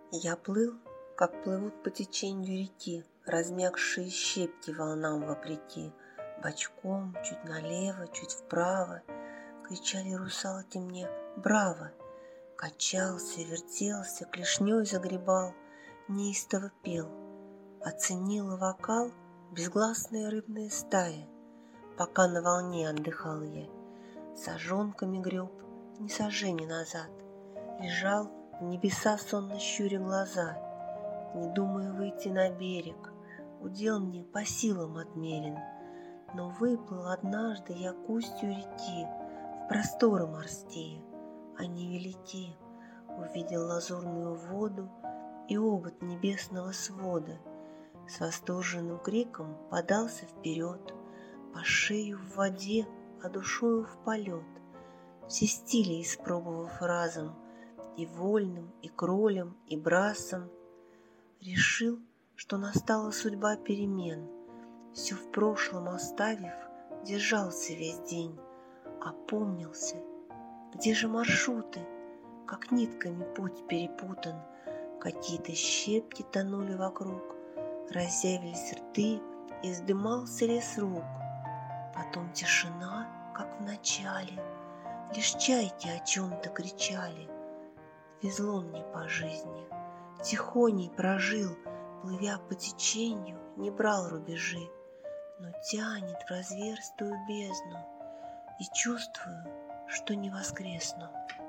Я плыл, как плывут по течению реки размягшие щепки волнам вопреки. Бочком, чуть налево, чуть вправо кричали русалки мне «Браво!». Качался, вертелся, клешней загребал, неистово пел. Оценила вокал безгласная рыбная стая, пока на волне отдыхал я. Сажонками греб ни сажени назад, лежал в небеса сонно щуря глаза, не думая выйти на берег. Удел мне по силам отмерен, но выплыл однажды я к устью реки в просторы морские, они велики. Увидел лазурную воду и обод небесного свода. С восторженным криком подался вперед, по шею в воде, а душою в полет. Все стили испробовав разом, и вольным, и кролем, и брасом, решил, что настала судьба перемен. Все в прошлом оставив, держался весь день, опомнился. Где же маршруты? Как нитками путь перепутан, какие-то щепки тонули вокруг, разъявились рты и вздымался лес рук. Потом тишина, как в начале, лишь чайки о чем-то кричали. Везло мне по жизни, тихоней прожил, плывя по течению, не брал рубежи, но тянет в разверстую бездну, и чувствую, что не воскресну.